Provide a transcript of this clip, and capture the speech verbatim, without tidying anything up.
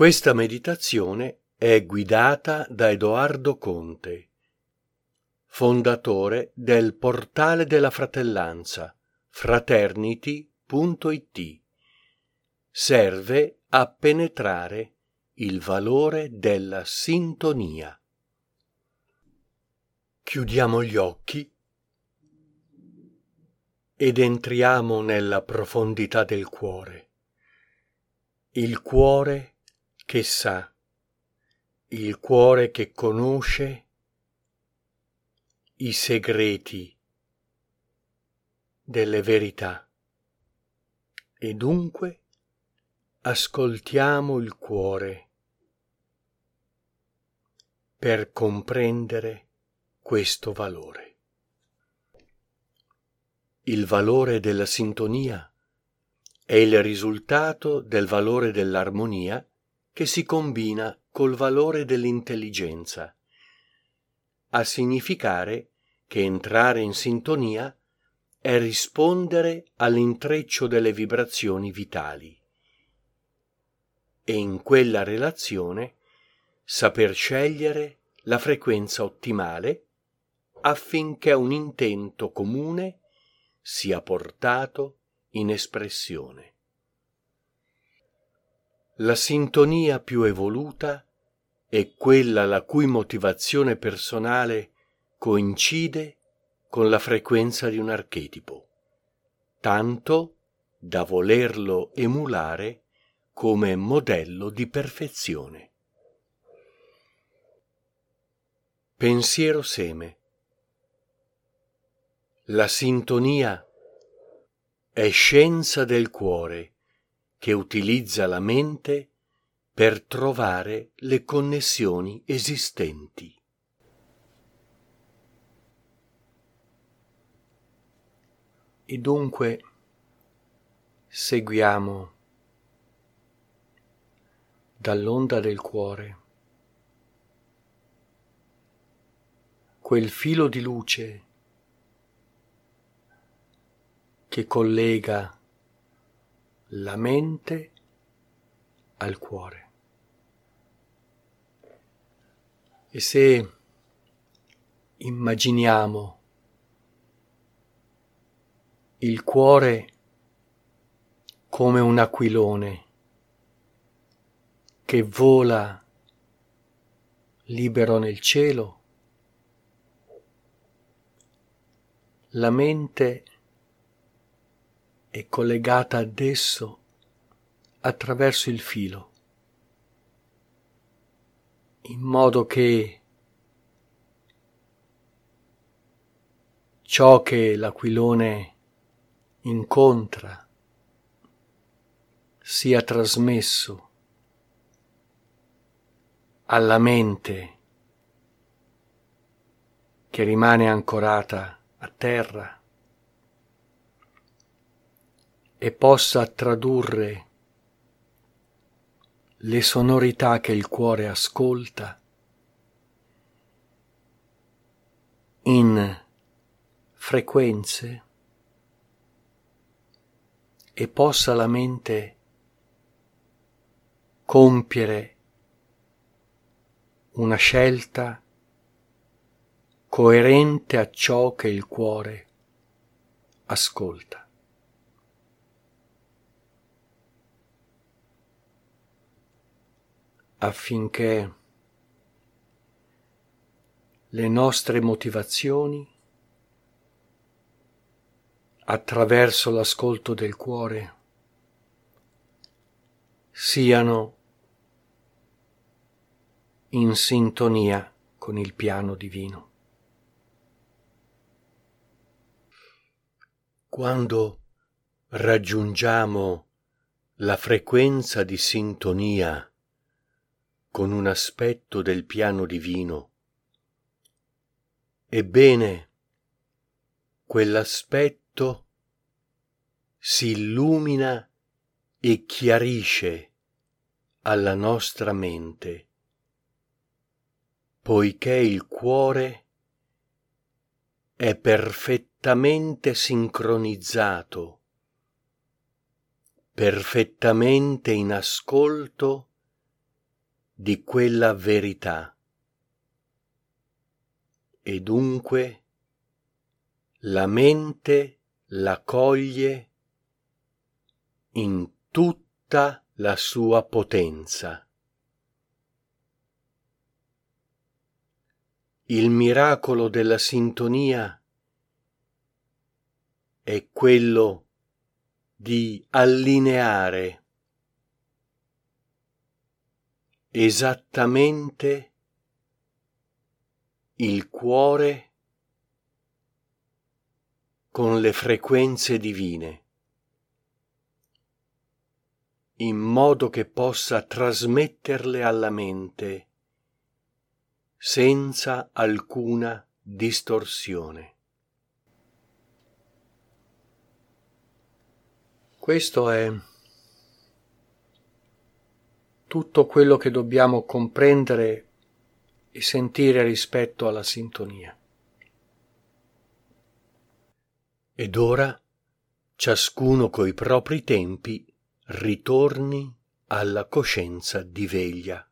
Questa meditazione è guidata da Edoardo Conte, fondatore del Portale della Fratellanza, fraternity punto it. Serve a penetrare il valore della sintonia. Chiudiamo gli occhi ed entriamo nella profondità del cuore. Il cuore che sa, il cuore che conosce i segreti delle verità. E dunque ascoltiamo il cuore per comprendere questo valore. Il valore della sintonia è il risultato del valore dell'armonia che si combina col valore dell'intelligenza, a significare che entrare in sintonia è rispondere all'intreccio delle vibrazioni vitali e in quella relazione saper scegliere la frequenza ottimale affinché un intento comune sia portato in espressione. La sintonia più evoluta è quella la cui motivazione personale coincide con la frequenza di un archetipo, tanto da volerlo emulare come modello di perfezione. Pensiero seme. La sintonia è scienza del cuore che utilizza la mente per trovare le connessioni esistenti. E dunque seguiamo dall'onda del cuore quel filo di luce che collega la mente al cuore. E se immaginiamo il cuore come un aquilone che vola libero nel cielo, la mente è collegata ad esso attraverso il filo, in modo che ciò che l'aquilone incontra sia trasmesso alla mente che rimane ancorata a terra e possa tradurre le sonorità che il cuore ascolta in frequenze e possa la mente compiere una scelta coerente a ciò che il cuore ascolta. Affinché le nostre motivazioni, attraverso l'ascolto del cuore, siano in sintonia con il piano divino. Quando raggiungiamo la frequenza di sintonia con un aspetto del piano divino, ebbene, quell'aspetto si illumina e chiarisce alla nostra mente, poiché il cuore è perfettamente sincronizzato, perfettamente in ascolto di quella verità. E dunque la mente la coglie in tutta la sua potenza. Il miracolo della sintonia è quello di allineare esattamente il cuore con le frequenze divine, in modo che possa trasmetterle alla mente senza alcuna distorsione. Questo è tutto quello che dobbiamo comprendere e sentire rispetto alla sintonia. Ed ora, ciascuno coi propri tempi, ritorni alla coscienza di veglia.